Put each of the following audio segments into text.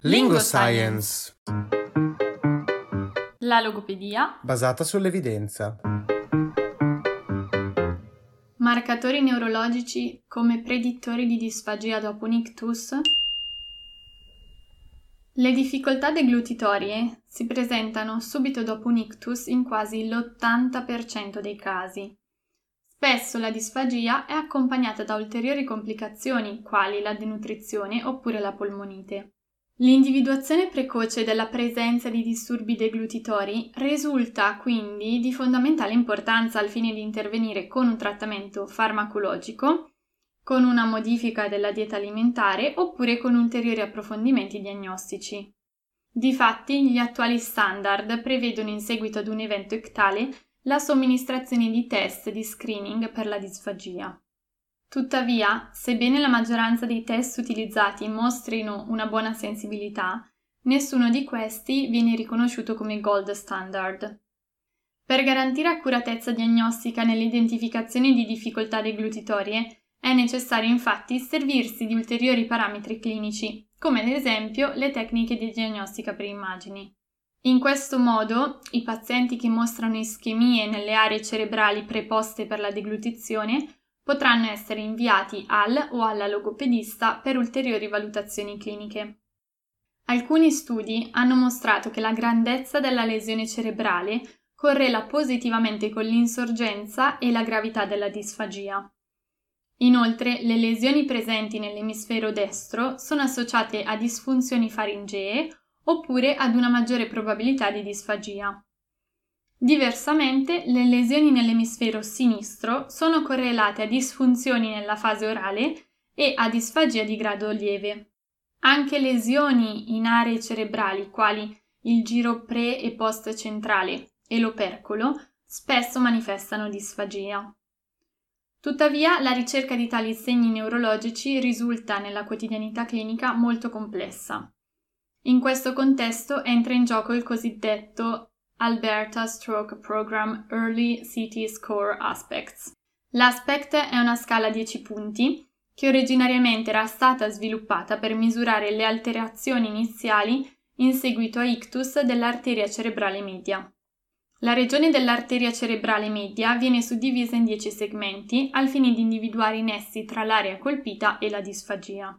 LingoScience. La logopedia Basata sull'evidenza. Marcatori neurologici come predittori di disfagia dopo un ictus. Le difficoltà deglutitorie si presentano subito dopo un ictus in quasi l'80% dei casi. Spesso la disfagia è accompagnata da ulteriori complicazioni quali la denutrizione oppure la polmonite. L'individuazione precoce della presenza di disturbi deglutitori risulta quindi di fondamentale importanza al fine di intervenire con un trattamento farmacologico, con una modifica della dieta alimentare oppure con ulteriori approfondimenti diagnostici. Difatti, gli attuali standard prevedono in seguito ad un evento ictale la somministrazione di test di screening per la disfagia. Tuttavia, sebbene la maggioranza dei test utilizzati mostrino una buona sensibilità, nessuno di questi viene riconosciuto come gold standard. Per garantire accuratezza diagnostica nell'identificazione di difficoltà deglutitorie, è necessario infatti servirsi di ulteriori parametri clinici, come ad esempio le tecniche di diagnostica per immagini. In questo modo, i pazienti che mostrano ischemie nelle aree cerebrali preposte per la deglutizione potranno essere inviati al o alla logopedista per ulteriori valutazioni cliniche. Alcuni studi hanno mostrato che la grandezza della lesione cerebrale correla positivamente con l'insorgenza e la gravità della disfagia. Inoltre, le lesioni presenti nell'emisfero destro sono associate a disfunzioni faringee oppure ad una maggiore probabilità di disfagia. Diversamente, le lesioni nell'emisfero sinistro sono correlate a disfunzioni nella fase orale e a disfagia di grado lieve. Anche lesioni in aree cerebrali, quali il giro pre- e post-centrale e l'opercolo, spesso manifestano disfagia. Tuttavia, la ricerca di tali segni neurologici risulta nella quotidianità clinica molto complessa. In questo contesto entra in gioco il cosiddetto Alberta Stroke Program Early CT Score Aspects. L'Aspect è una scala a 10 punti che originariamente era stata sviluppata per misurare le alterazioni iniziali in seguito a ictus dell'arteria cerebrale media. La regione dell'arteria cerebrale media viene suddivisa in 10 segmenti al fine di individuare i nessi tra l'area colpita e la disfagia.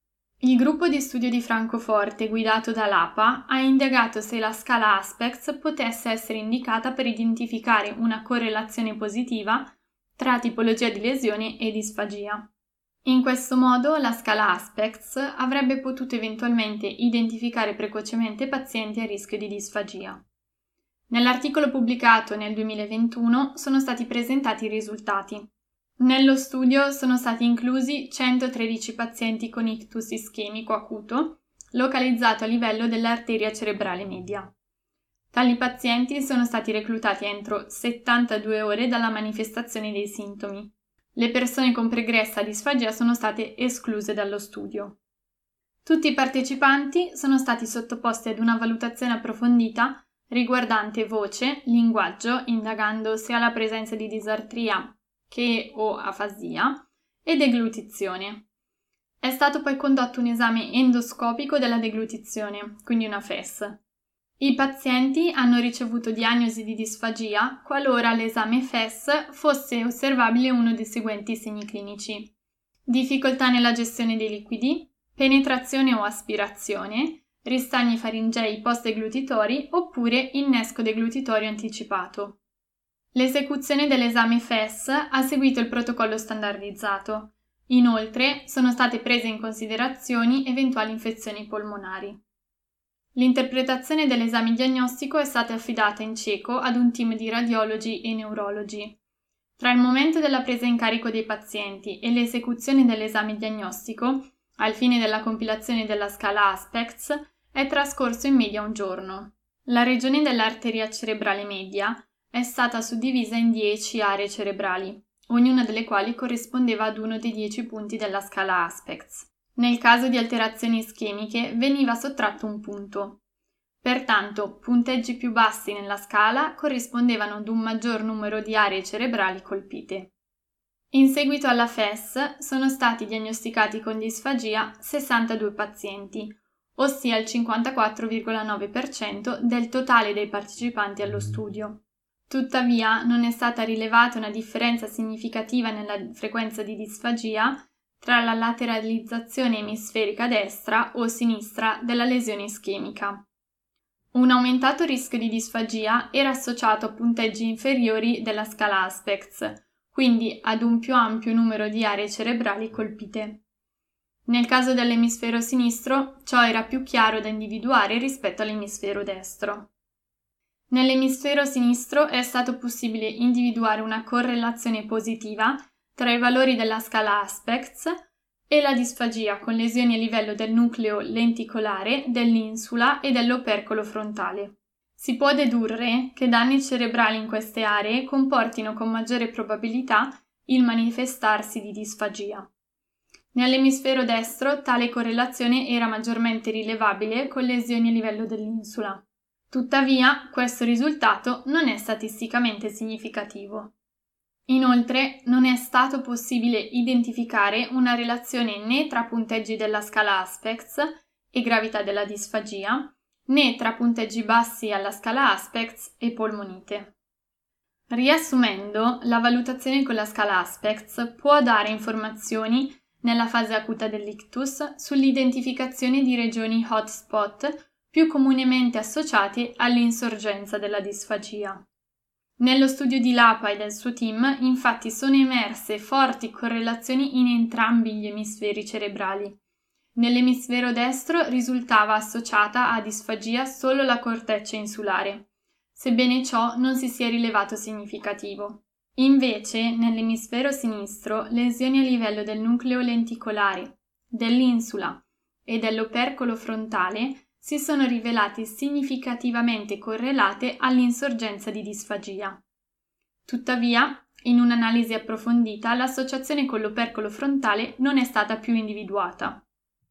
Il gruppo di studio di Francoforte, guidato da l'APA, ha indagato se la scala Aspects potesse essere indicata per identificare una correlazione positiva tra tipologia di lesione e disfagia. In questo modo, la scala Aspects avrebbe potuto eventualmente identificare precocemente pazienti a rischio di disfagia. Nell'articolo pubblicato nel 2021 sono stati presentati i risultati. Nello studio sono stati inclusi 113 pazienti con ictus ischemico acuto, localizzato a livello dell'arteria cerebrale media. Tali pazienti sono stati reclutati entro 72 ore dalla manifestazione dei sintomi. Le persone con pregressa disfagia sono state escluse dallo studio. Tutti i partecipanti sono stati sottoposti ad una valutazione approfondita riguardante voce, linguaggio, indagando sia la presenza di disartria che o afasia e deglutizione. È stato poi condotto un esame endoscopico della deglutizione, quindi una FES. I pazienti hanno ricevuto diagnosi di disfagia qualora all'esame FES fosse osservabile uno dei seguenti segni clinici: difficoltà nella gestione dei liquidi, penetrazione o aspirazione, ristagni faringei post-deglutitori oppure innesco deglutitorio anticipato. L'esecuzione dell'esame FES ha seguito il protocollo standardizzato. Inoltre, sono state prese in considerazione eventuali infezioni polmonari. L'interpretazione dell'esame diagnostico è stata affidata in cieco ad un team di radiologi e neurologi. Tra il momento della presa in carico dei pazienti e l'esecuzione dell'esame diagnostico, al fine della compilazione della scala Aspects, è trascorso in media un giorno. La regione dell'arteria cerebrale media è stata suddivisa in 10 aree cerebrali, ognuna delle quali corrispondeva ad uno dei 10 punti della scala Aspects. Nel caso di alterazioni ischemiche veniva sottratto un punto. Pertanto, punteggi più bassi nella scala corrispondevano ad un maggior numero di aree cerebrali colpite. In seguito alla FES sono stati diagnosticati con disfagia 62 pazienti, ossia il 54,9% del totale dei partecipanti allo studio. Tuttavia, non è stata rilevata una differenza significativa nella frequenza di disfagia tra la lateralizzazione emisferica destra o sinistra della lesione ischemica. Un aumentato rischio di disfagia era associato a punteggi inferiori della scala Aspects, quindi ad un più ampio numero di aree cerebrali colpite. Nel caso dell'emisfero sinistro, ciò era più chiaro da individuare rispetto all'emisfero destro. Nell'emisfero sinistro è stato possibile individuare una correlazione positiva tra i valori della scala Aspects e la disfagia con lesioni a livello del nucleo lenticolare, dell'insula e dell'opercolo frontale. Si può dedurre che danni cerebrali in queste aree comportino con maggiore probabilità il manifestarsi di disfagia. Nell'emisfero destro tale correlazione era maggiormente rilevabile con lesioni a livello dell'insula. Tuttavia, questo risultato non è statisticamente significativo. Inoltre, non è stato possibile identificare una relazione né tra punteggi della scala Aspects e gravità della disfagia, né tra punteggi bassi alla scala Aspects e polmonite. Riassumendo, la valutazione con la scala Aspects può dare informazioni nella fase acuta dell'ictus sull'identificazione di regioni hotspot più comunemente associati all'insorgenza della disfagia. Nello studio di Lapa e del suo team, infatti, sono emerse forti correlazioni in entrambi gli emisferi cerebrali. Nell'emisfero destro risultava associata a disfagia solo la corteccia insulare, sebbene ciò non si sia rilevato significativo. Invece, nell'emisfero sinistro, lesioni a livello del nucleo lenticolare, dell'insula e dell'opercolo frontale si sono rivelate significativamente correlate all'insorgenza di disfagia. Tuttavia, in un'analisi approfondita, l'associazione con l'opercolo frontale non è stata più individuata.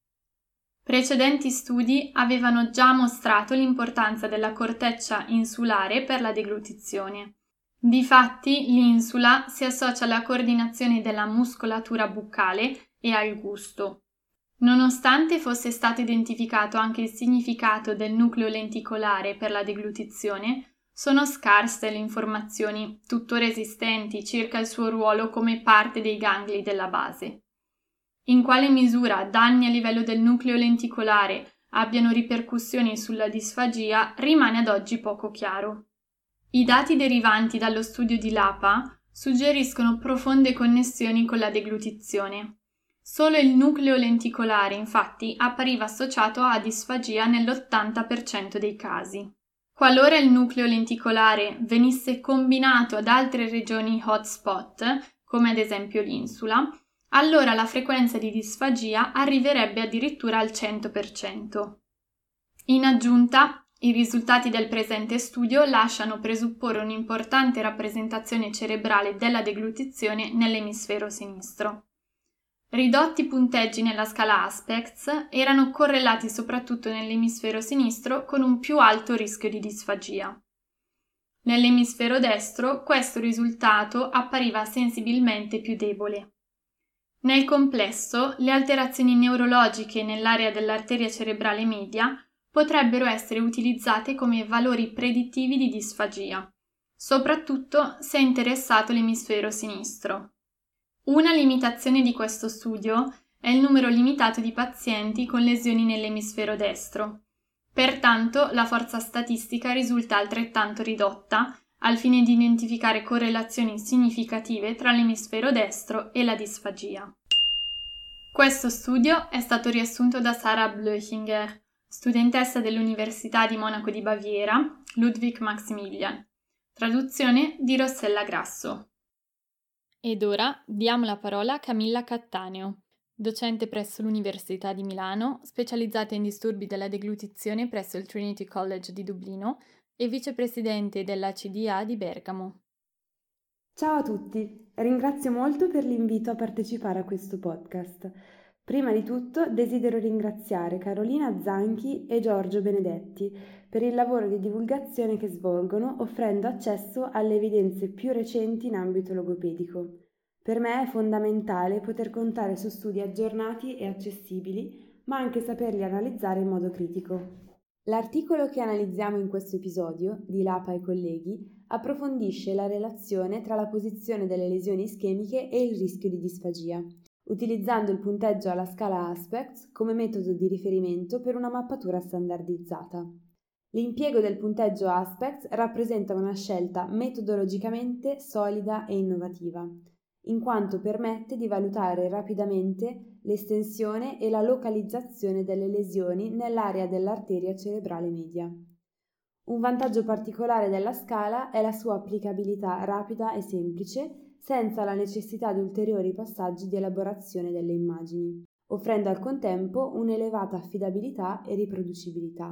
Precedenti studi avevano già mostrato l'importanza della corteccia insulare per la deglutizione. Difatti, l'insula si associa alla coordinazione della muscolatura buccale e al gusto. Nonostante fosse stato identificato anche il significato del nucleo lenticolare per la deglutizione, sono scarse le informazioni tuttora esistenti circa il suo ruolo come parte dei gangli della base. In quale misura danni a livello del nucleo lenticolare abbiano ripercussioni sulla disfagia rimane ad oggi poco chiaro. I dati derivanti dallo studio di Lapa suggeriscono profonde connessioni con la deglutizione. Solo il nucleo lenticolare, infatti, appariva associato a disfagia nell'80% dei casi. Qualora il nucleo lenticolare venisse combinato ad altre regioni hotspot, come ad esempio l'insula, allora la frequenza di disfagia arriverebbe addirittura al 100%. In aggiunta, i risultati del presente studio lasciano presupporre un'importante rappresentazione cerebrale della deglutizione nell'emisfero sinistro. Ridotti punteggi nella scala Aspects erano correlati soprattutto nell'emisfero sinistro con un più alto rischio di disfagia. Nell'emisfero destro questo risultato appariva sensibilmente più debole. Nel complesso, le alterazioni neurologiche nell'area dell'arteria cerebrale media potrebbero essere utilizzate come valori predittivi di disfagia, soprattutto se è interessato l'emisfero sinistro. Una limitazione di questo studio è il numero limitato di pazienti con lesioni nell'emisfero destro. Pertanto, la forza statistica risulta altrettanto ridotta al fine di identificare correlazioni significative tra l'emisfero destro e la disfagia. Questo studio è stato riassunto da Sarah Blöchinger, studentessa dell'Università di Monaco di Baviera, Ludwig Maximilian. Traduzione di Rossella Grasso. Ed ora diamo la parola a Camilla Cattaneo, docente presso l'Università di Milano, specializzata in disturbi della deglutizione presso il Trinity College di Dublino e vicepresidente della CDA di Bergamo. Ciao a tutti, ringrazio molto per l'invito a partecipare a questo podcast. Prima di tutto desidero ringraziare Carolina Zanchi e Giorgio Benedetti per il lavoro di divulgazione che svolgono, offrendo accesso alle evidenze più recenti in ambito logopedico. Per me è fondamentale poter contare su studi aggiornati e accessibili, ma anche saperli analizzare in modo critico. L'articolo che analizziamo in questo episodio, di Lapa e colleghi, approfondisce la relazione tra la posizione delle lesioni ischemiche e il rischio di disfagia, utilizzando il punteggio alla scala Aspects come metodo di riferimento per una mappatura standardizzata. L'impiego del punteggio Aspects rappresenta una scelta metodologicamente solida e innovativa, in quanto permette di valutare rapidamente l'estensione e la localizzazione delle lesioni nell'area dell'arteria cerebrale media. Un vantaggio particolare della scala è la sua applicabilità rapida e semplice, senza la necessità di ulteriori passaggi di elaborazione delle immagini, offrendo al contempo un'elevata affidabilità e riproducibilità.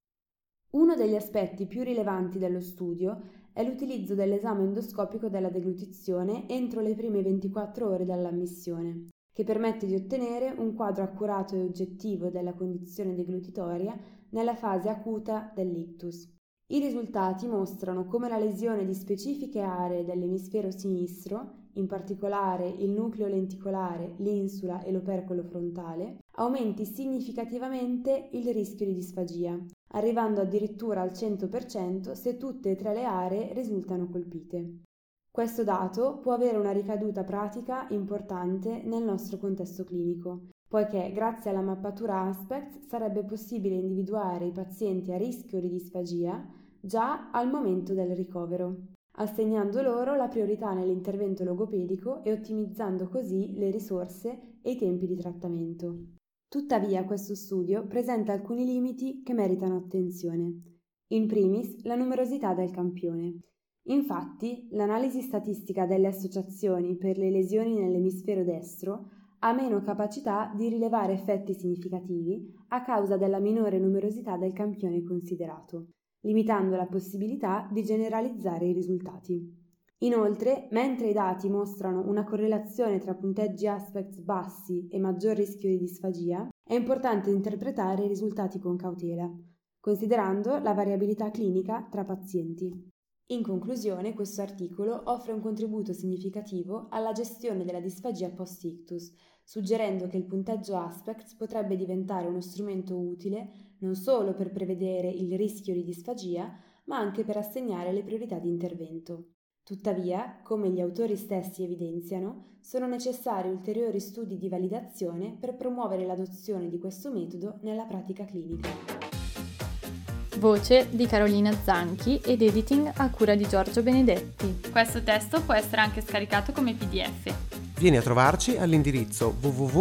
Uno degli aspetti più rilevanti dello studio è l'utilizzo dell'esame endoscopico della deglutizione entro le prime 24 ore dall'ammissione, che permette di ottenere un quadro accurato e oggettivo della condizione deglutitoria nella fase acuta dell'ictus. I risultati mostrano come la lesione di specifiche aree dell'emisfero sinistro, in particolare il nucleo lenticolare, l'insula e l'opercolo frontale, aumenti significativamente il rischio di disfagia, arrivando addirittura al 100% se tutte e tre le aree risultano colpite. Questo dato può avere una ricaduta pratica importante nel nostro contesto clinico, poiché grazie alla mappatura Aspects sarebbe possibile individuare i pazienti a rischio di disfagia già al momento del ricovero, assegnando loro la priorità nell'intervento logopedico e ottimizzando così le risorse e i tempi di trattamento. Tuttavia, questo studio presenta alcuni limiti che meritano attenzione. In primis, la numerosità del campione. Infatti, l'analisi statistica delle associazioni per le lesioni nell'emisfero destro ha meno capacità di rilevare effetti significativi a causa della minore numerosità del campione considerato, limitando la possibilità di generalizzare i risultati. Inoltre, mentre i dati mostrano una correlazione tra punteggi Aspects bassi e maggior rischio di disfagia, è importante interpretare i risultati con cautela, considerando la variabilità clinica tra pazienti. In conclusione, questo articolo offre un contributo significativo alla gestione della disfagia post-ictus, suggerendo che il punteggio Aspects potrebbe diventare uno strumento utile non solo per prevedere il rischio di disfagia, ma anche per assegnare le priorità di intervento. Tuttavia, come gli autori stessi evidenziano, sono necessari ulteriori studi di validazione per promuovere l'adozione di questo metodo nella pratica clinica. Voce di Carolina Zanchi ed editing a cura di Giorgio Benedetti. Questo testo può essere anche scaricato come PDF. Vieni a trovarci all'indirizzo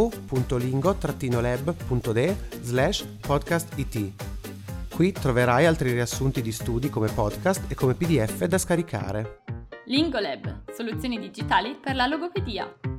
www.lingo-lab.de/podcastit. Qui troverai altri riassunti di studi come podcast e come PDF da scaricare. LingoLab, soluzioni digitali per la logopedia.